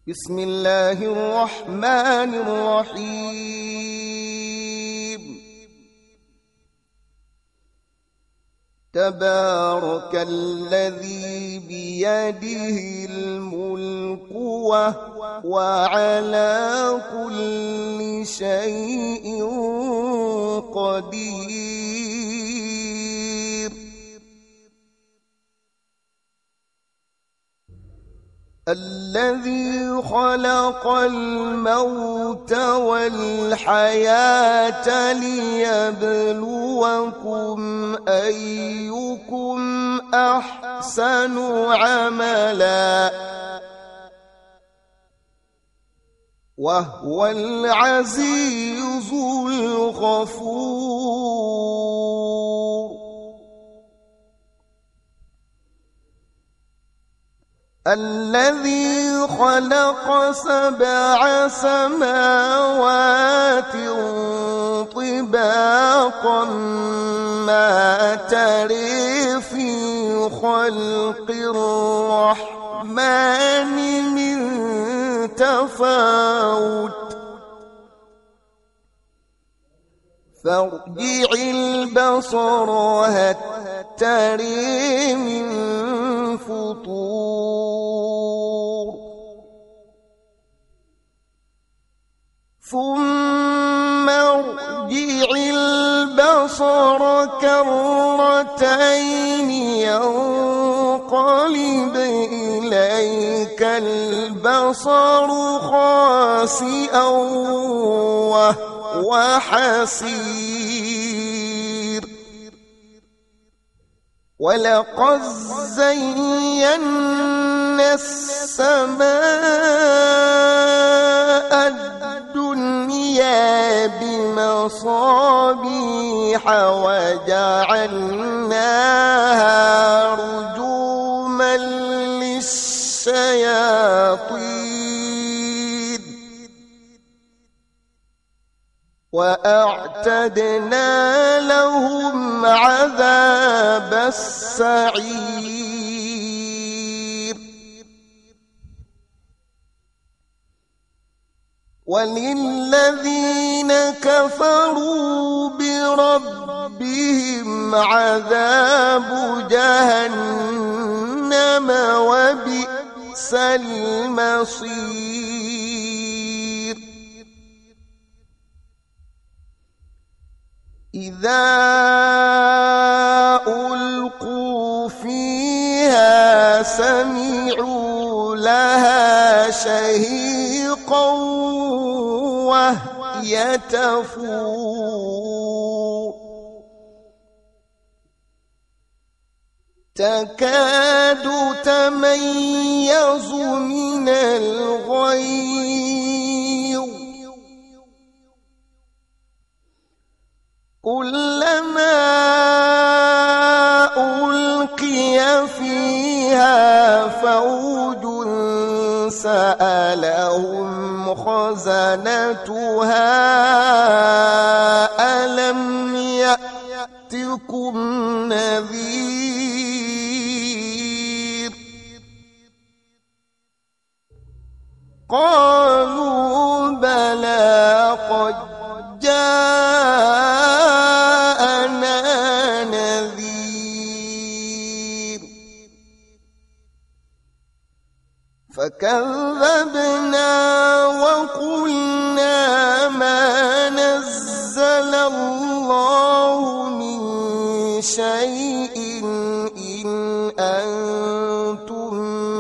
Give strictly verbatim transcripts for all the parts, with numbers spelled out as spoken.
بسم الله الرحمن الرحيم. تبارك الذي بيده الملك وهو على كل شيء قدير. الذي خلق الموت والحياة ليبلوكم أيكم أحسن عملا وهو العزيز الغفور. الذي خلق سبع سماوات طباقا ما ترى في خلق الرحمن من تفاوت فارجع البصر هل ترى من فطور ثم ارجع البصر كرتين ينقلب إليك البصر خاسئا وهو حسير. ولقد زينا السماء الدنيا بمصابيح وجعلناها رجوما للشياطين وأعتدنا لهم عذاب السعير. وللذين كفروا بربهم عذاب جهنم وبئس المصير. إذا ألقوا فيها سمعوا لها شهيقا وهي تفور تكاد تميز من الغيظ كلما ألقي فيها فوج سألهم خزنتها ألم يأتكم نذير قالوا بلى قد جاءنا نذير فكذبنا وقلنا ما نزل الله من شيء إن أنتم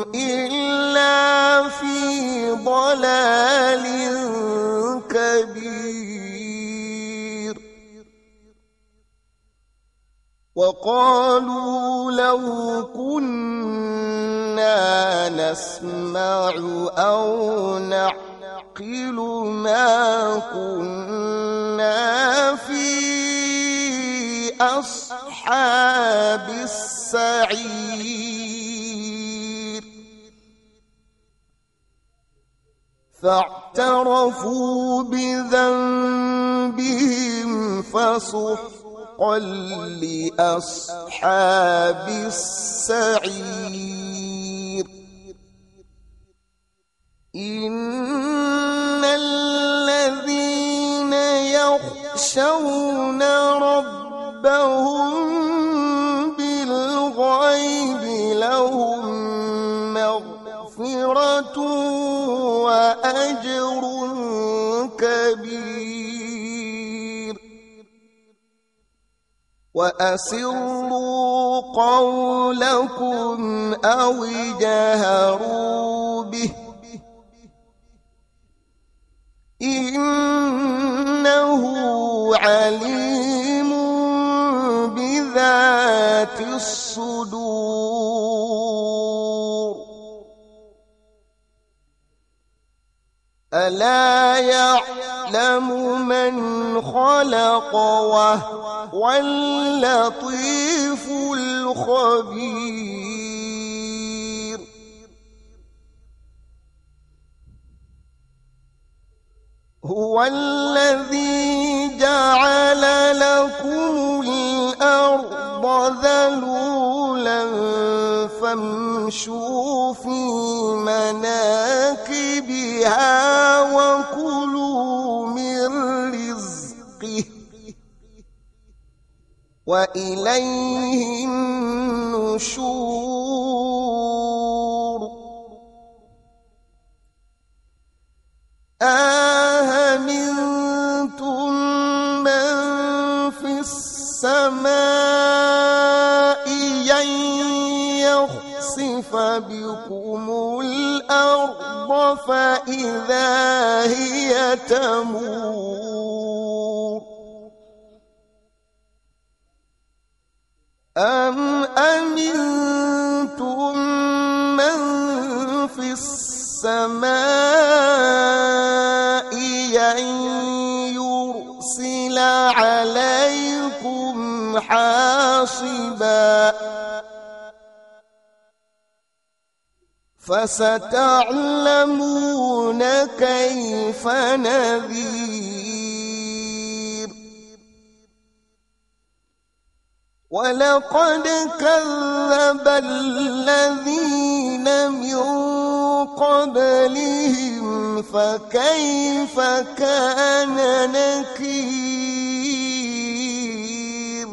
إلا في ضلال كبير. وقالوا لو كنا نسمع أو نعقل ما كنا في أصحاب السعير. فاعترفوا بذنبهم فسحقا لأصحاب السعير. إن الذين يخشون ربهم بالغيب لهم مغفرة وأجر كبير. وأسروا قولكم أو اجهروا به إنه عليم بذات الصدور. ألا يعلم من خلق وهو اللطيف الخبير. هو الذي جعل لكم الأرض ذلولا فامشوا في مناكبها وكلوا من رزقه وإليه النشور. أأمنتم من في السماء أن يخسف بكم الأرض فإذا هي تمور. أم أمنتم من في السماء أن يرسل عليكم حاصبا فستعلمون كيف نذير. ولقد كذب الذين من قبلهم فكيف كان نكير.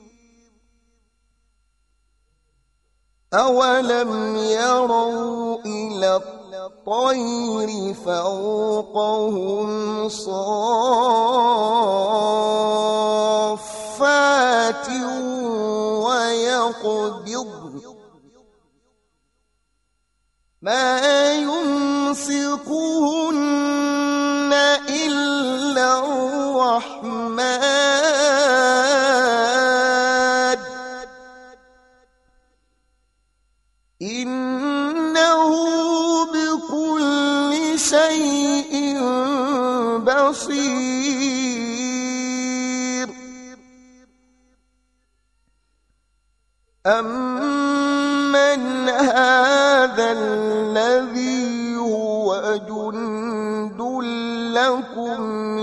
أولم يروا إلى الطير فوقهم صافات ويقبضن ما يمسكهن إلا الرحمن إنه بكل شيء بصير. أمن هذا الذي هو جند لكم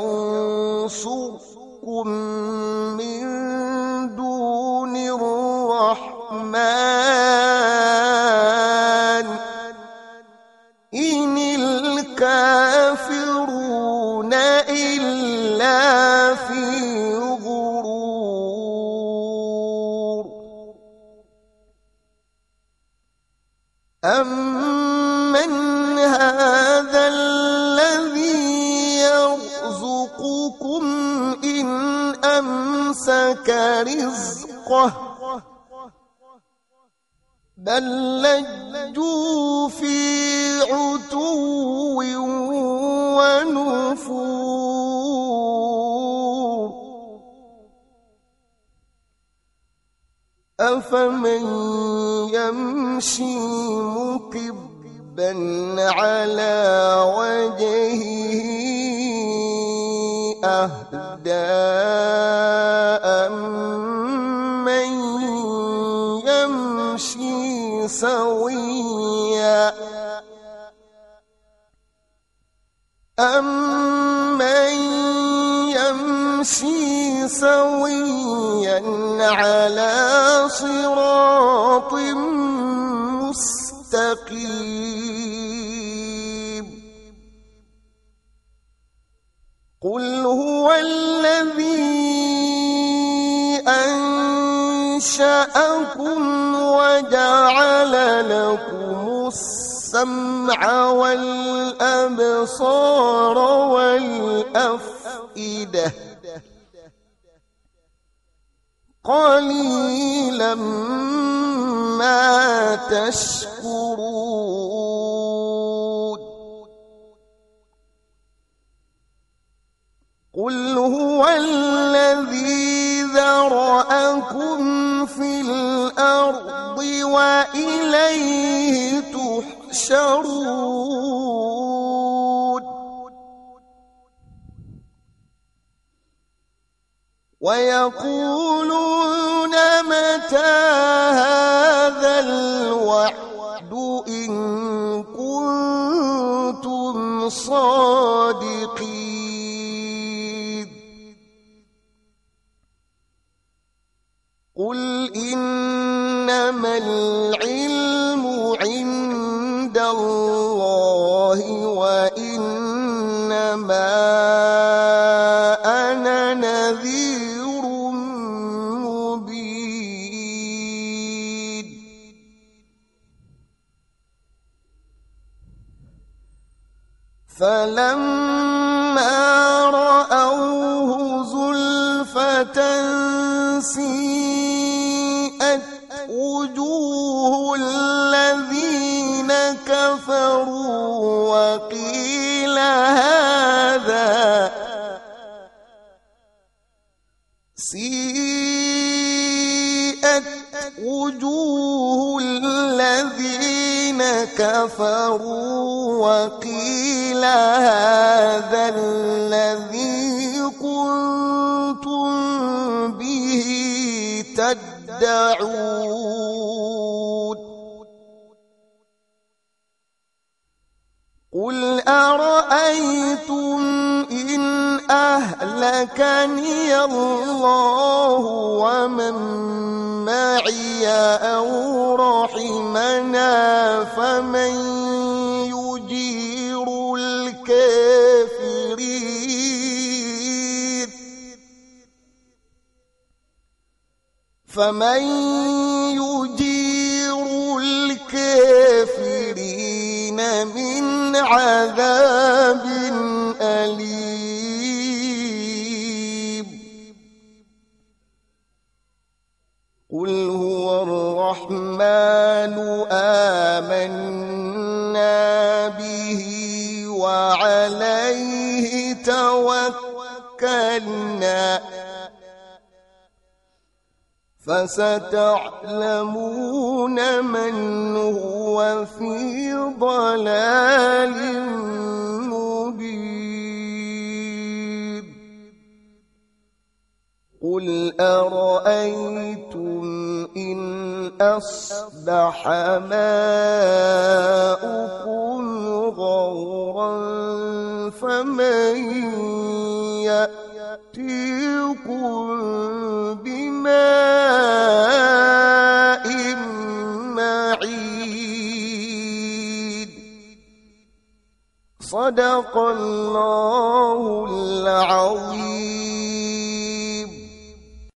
ينصركم من دون الرحمن إن الكافرون إلا في غرور. أمن هذا الذي يرزقكم إن أمسك رزقه بل لجوا في عتو ونفور. أفمن يمشي مكبا على وجهه أهدى أمن يمشي سويا أمن يمشي سويا على صراط مستقيم. قل هو الذي أنشأكم وجعل لكم السمع والأبصار والأفئدة قليلا ما تشكرون قل هو الذي ذرأكم في الأرض وإليه تحشرون ويقولون متى هذا الوعد إن كنتم صادقين قل إنما العلم عند الله وإنما أنا نذير مبين فلما رأوه زلفة سيئت وجوه الذين كفروا وقيل هذا سيئت وجوه الذين كفروا وقيل هذا الذي كنتم به تدعون قل أرأيتم إن أهلكني الله ومن معي أو رحمنا فمن يجير الكافرين فمن يجير الكافرين من عذاب أليم قل هو الرحمن آمنا به وعليه توكلنا فستعلمون من هو في ضلال مبين قل أرأيتم إن أصبح ماؤكم غورا فمن يأتيكم بماء معين صدق الله العظيم.